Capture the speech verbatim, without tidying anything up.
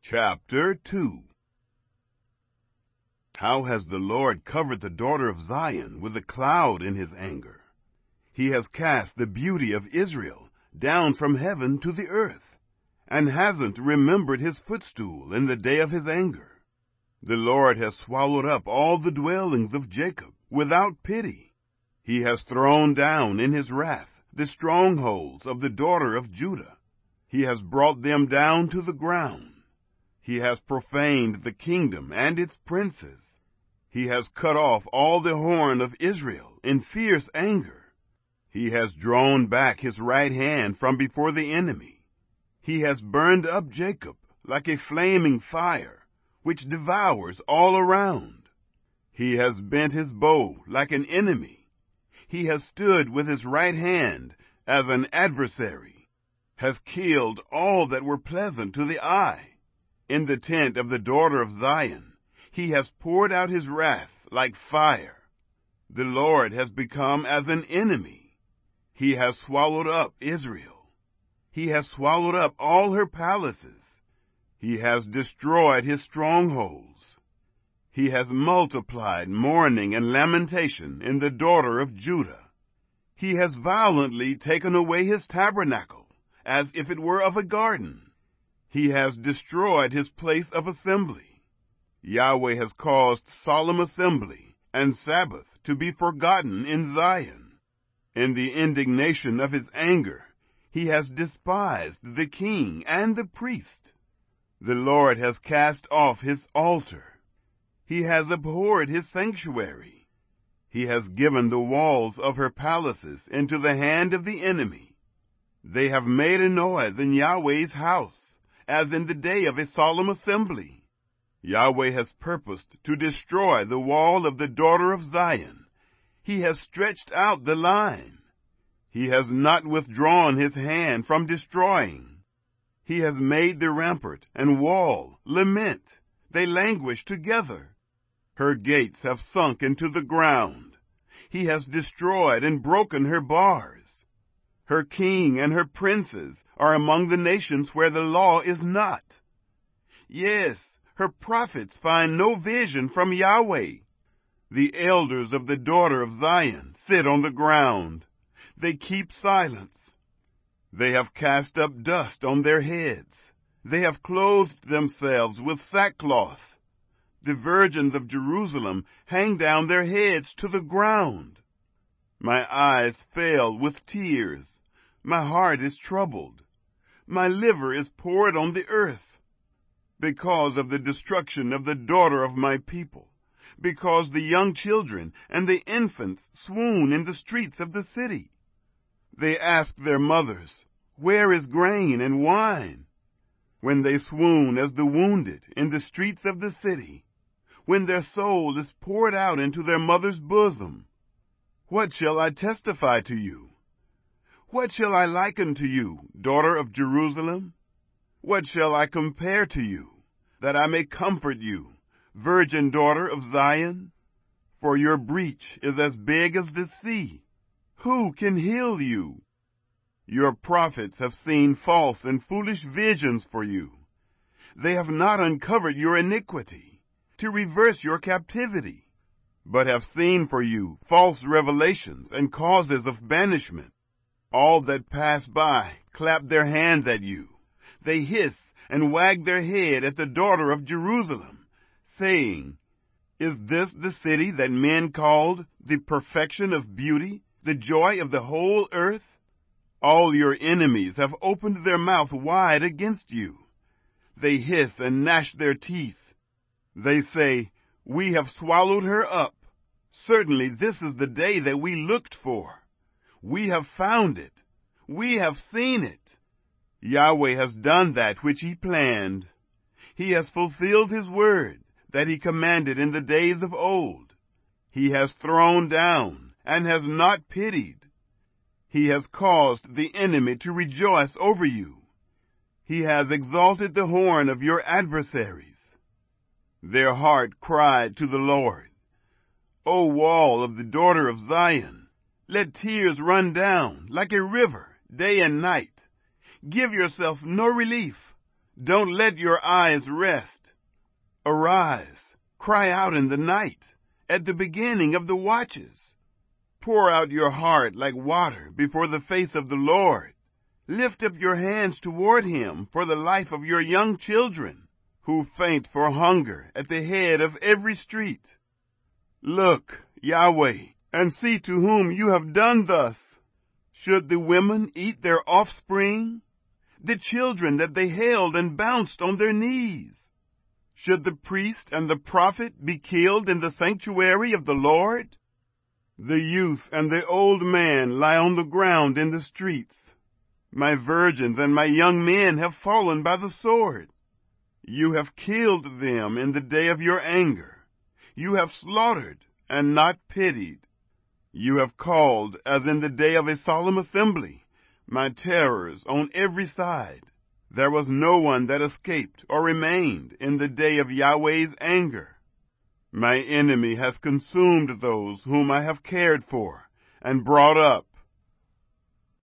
Chapter two. How has the Lord covered the daughter of Zion with a cloud in his anger? He has cast the beauty of Israel down from heaven to the earth, and hasn't remembered his footstool in the day of his anger. The Lord has swallowed up all the dwellings of Jacob without pity. He has thrown down in his wrath the strongholds of the daughter of Judah. He has brought them down to the ground. He has profaned the kingdom and its princes. He has cut off all the horn of Israel in fierce anger. He has drawn back his right hand from before the enemy. He has burned up Jacob like a flaming fire, which devours all around. He has bent his bow like an enemy. He has stood with his right hand as an adversary, has killed all that were pleasant to the eye. In the tent of the daughter of Zion, he has poured out his wrath like fire. The Lord has become as an enemy. He has swallowed up Israel. He has swallowed up all her palaces. He has destroyed his strongholds. He has multiplied mourning and lamentation in the daughter of Judah. He has violently taken away his tabernacle, as if it were of a garden. He has destroyed his place of assembly. Yahweh has caused solemn assembly and Sabbath to be forgotten in Zion. In the indignation of his anger, he has despised the king and the priest. The Lord has cast off his altar. He has abhorred his sanctuary. He has given the walls of her palaces into the hand of the enemy. They have made a noise in Yahweh's house, as in the day of a solemn assembly. Yahweh has purposed to destroy the wall of the daughter of Zion. He has stretched out the line. He has not withdrawn his hand from destroying. He has made the rampart and wall lament. They languish together. Her gates have sunk into the ground. He has destroyed and broken her bars. Her king and her princes are among the nations where the law is not. Yes, her prophets find no vision from Yahweh. The elders of the daughter of Zion sit on the ground. They keep silence. They have cast up dust on their heads. They have clothed themselves with sackcloth. The virgins of Jerusalem hang down their heads to the ground. My eyes fail with tears. My heart is troubled. My liver is poured on the earth, because of the destruction of the daughter of my people, because the young children and the infants swoon in the streets of the city. They ask their mothers, "Where is grain and wine?" When they swoon as the wounded in the streets of the city, when their soul is poured out into their mother's bosom. What shall I testify to you? What shall I liken to you, daughter of Jerusalem? What shall I compare to you, that I may comfort you, virgin daughter of Zion? For your breach is as big as the sea. Who can heal you? Your prophets have seen false and foolish visions for you. They have not uncovered your iniquity, to reverse your captivity, but have seen for you false revelations and causes of banishment. All that pass by clap their hands at you. They hiss and wag their head at the daughter of Jerusalem, saying, "Is this the city that men called the perfection of beauty, the joy of the whole earth?" All your enemies have opened their mouth wide against you. They hiss and gnash their teeth. They say, "We have swallowed her up. Certainly this is the day that we looked for. We have found it. We have seen it." Yahweh has done that which he planned. He has fulfilled his word that he commanded in the days of old. He has thrown down and has not pitied. He has caused the enemy to rejoice over you. He has exalted the horn of your adversaries. Their heart cried to the Lord, "O wall of the daughter of Zion, let tears run down like a river day and night. Give yourself no relief. Don't let your eyes rest. Arise, cry out in the night, at the beginning of the watches. Pour out your heart like water before the face of the Lord. Lift up your hands toward him for the life of your young children, who faint for hunger at the head of every street. Look, Yahweh, and see to whom you have done thus. Should the women eat their offspring, the children that they held and bounced on their knees? Should the priest and the prophet be killed in the sanctuary of the Lord? The youth and the old man lie on the ground in the streets. My virgins and my young men have fallen by the sword. You have killed them in the day of your anger. You have slaughtered and not pitied. You have called, as in the day of a solemn assembly, my terrors on every side. There was no one that escaped or remained in the day of Yahweh's anger. My enemy has consumed those whom I have cared for and brought up